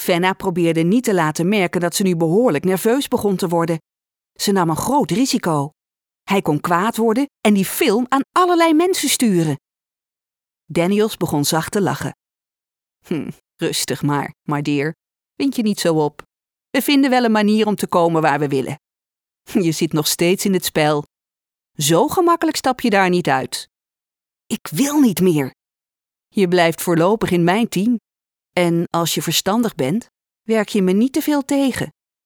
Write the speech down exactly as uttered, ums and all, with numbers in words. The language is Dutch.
Fenna probeerde niet te laten merken dat ze nu behoorlijk nerveus begon te worden. Ze nam een groot risico. Hij kon kwaad worden en die film aan allerlei mensen sturen. Daniels begon zacht te lachen. Hm, rustig maar, my dear. Wind je niet zo op. We vinden wel een manier om te komen waar we willen. Je zit nog steeds in het spel. Zo gemakkelijk stap je daar niet uit. Ik wil niet meer. Je blijft voorlopig in mijn team. En als je verstandig bent, werk je me niet te veel tegen.